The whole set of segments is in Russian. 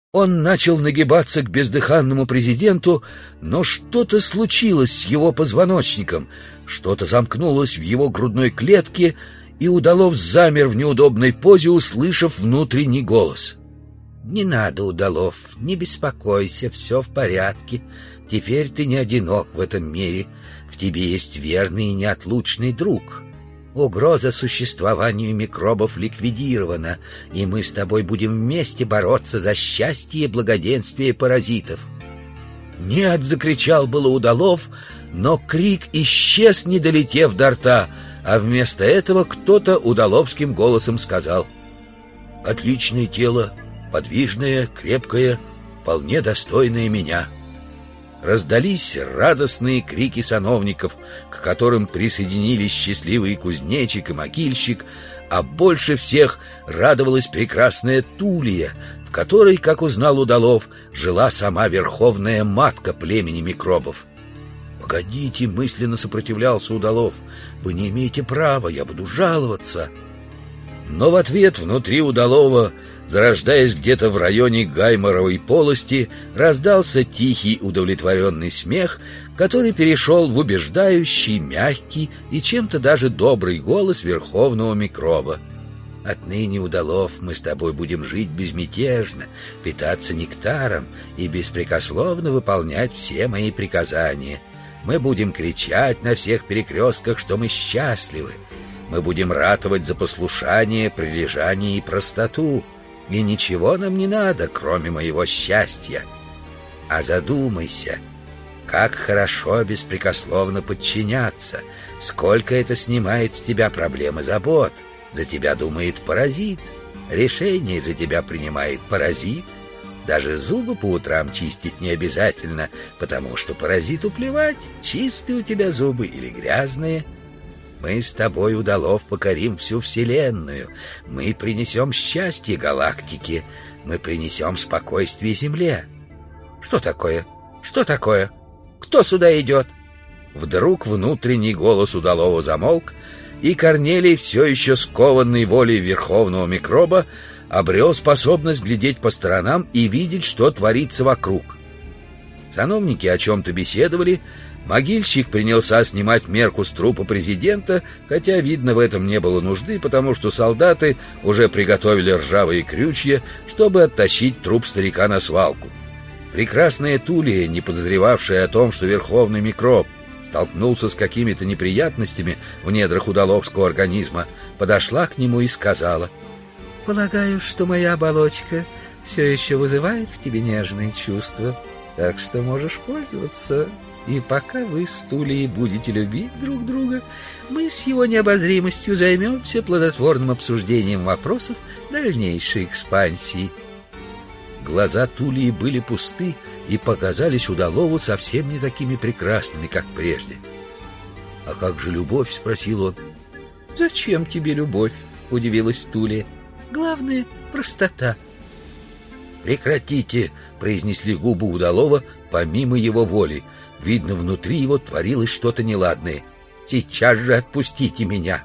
Он начал нагибаться к бездыханному президенту, но что-то случилось с его позвоночником, что-то замкнулось в его грудной клетке, и Удалов замер в неудобной позе, услышав внутренний голос. «Не надо, Удалов, не беспокойся, все в порядке. Теперь ты не одинок в этом мире. В тебе есть верный и неотлучный друг. Угроза существованию микробов ликвидирована, и мы с тобой будем вместе бороться за счастье и благоденствие паразитов». «Нет!» — закричал было Удалов, но крик исчез, не долетев до рта, а вместо этого кто-то удаловским голосом сказал: «Отличное тело, подвижное, крепкое, вполне достойное меня». Раздались радостные крики сановников, к которым присоединились счастливый кузнечик и могильщик, а больше всех радовалась прекрасная Тулия, в которой, как узнал Удалов, жила сама верховная матка племени микробов. «Погодите», — мысленно сопротивлялся Удалов, — «вы не имеете права, я буду жаловаться». Но в ответ внутри Удалова, зарождаясь где-то в районе Гайморовой полости, раздался тихий удовлетворенный смех, который перешел в убеждающий, мягкий и чем-то даже добрый голос верховного микроба. «Отныне, Удалов, мы с тобой будем жить безмятежно, питаться нектаром и беспрекословно выполнять все мои приказания. Мы будем кричать на всех перекрестках, что мы счастливы. Мы будем ратовать за послушание, прилежание и простоту. И ничего нам не надо, кроме моего счастья. А задумайся, как хорошо беспрекословно подчиняться, сколько это снимает с тебя проблем и забот. За тебя думает паразит, решение за тебя принимает паразит. Даже зубы по утрам чистить не обязательно, потому что паразиту плевать, чистые у тебя зубы или грязные. Мы с тобой, Удалов, покорим всю вселенную. Мы принесем счастье галактике. Мы принесем спокойствие Земле». «Что такое? Что такое? Кто сюда идет?» Вдруг внутренний голос Удалова замолк, и Корнелий, все еще скованный волей верховного микроба, обрел способность глядеть по сторонам и видеть, что творится вокруг. Сановники о чем-то беседовали. Могильщик принялся снимать мерку с трупа президента, хотя, видно, в этом не было нужды, потому что солдаты уже приготовили ржавые крючья, чтобы оттащить труп старика на свалку. Прекрасная Тулия, не подозревавшая о том, что верховный микроб столкнулся с какими-то неприятностями в недрах удаловского организма, подошла к нему и сказала: «Полагаю, что моя оболочка все еще вызывает в тебе нежные чувства, так что можешь пользоваться. И пока вы с Тулией будете любить друг друга, мы с его необозримостью займемся плодотворным обсуждением вопросов дальнейшей экспансии». Глаза Тулии были пусты и показались Удалову совсем не такими прекрасными, как прежде. «А как же любовь?» — спросил он. «Зачем тебе любовь?» — удивилась Тулия. «Главное — простота». «Прекратите!» — произнесли губы Удалова помимо его воли. Видно, внутри его творилось что-то неладное. «Сейчас же отпустите меня!»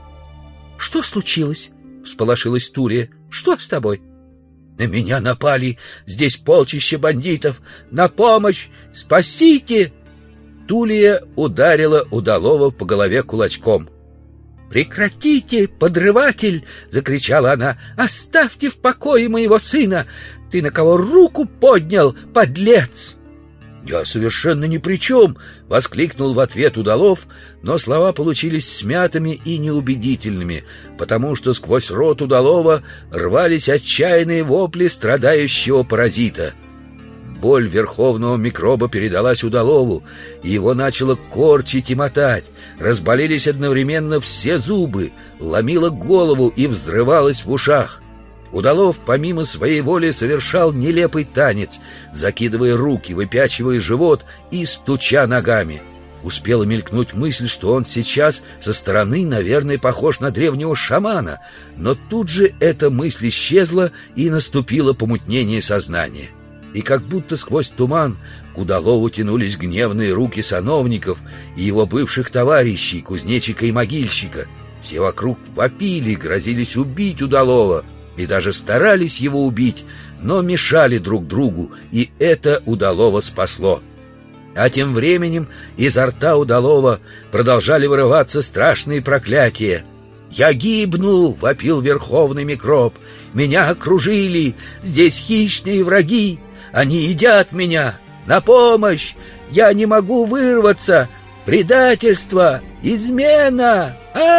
«Что случилось?» — всполошилась Тулия. «Что с тобой?» «На меня напали! Здесь полчища бандитов! На помощь! Спасите!» Тулия ударила Удалова по голове кулачком. «Прекратите, подрыватель!» — закричала она. «Оставьте в покое моего сына! Ты на кого руку поднял, подлец?» «Я совершенно ни при чем!» — воскликнул в ответ Удалов, но слова получились смятыми и неубедительными, потому что сквозь рот Удалова рвались отчаянные вопли страдающего паразита. Боль верховного микроба передалась Удалову, и его начало корчить и мотать. Разболелись одновременно все зубы, ломило голову и взрывалось в ушах. Удалов помимо своей воли совершал нелепый танец, закидывая руки, выпячивая живот и стуча ногами. Успела мелькнуть мысль, что он сейчас со стороны, наверное, похож на древнего шамана, но тут же эта мысль исчезла, и наступило помутнение сознания. И как будто сквозь туман к Удалову тянулись гневные руки сановников и его бывших товарищей, кузнечика и могильщика. Все вокруг вопили, грозились убить Удалова, и даже старались его убить, но мешали друг другу, и это Удалова спасло. А тем временем изо рта Удалова продолжали вырываться страшные проклятия. «Я гибну!» — вопил верховный микроб. «Меня окружили! Здесь хищные враги! Они едят меня! На помощь! Я не могу вырваться! Предательство! Измена!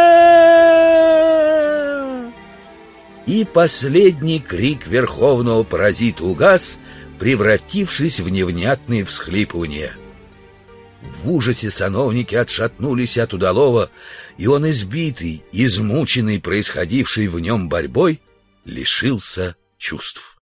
А-а-а!» И последний крик верховного паразита угас, превратившись в невнятные всхлипывания. В ужасе сановники отшатнулись от Удалова, и он, избитый, измученный происходившей в нем борьбой, лишился чувств.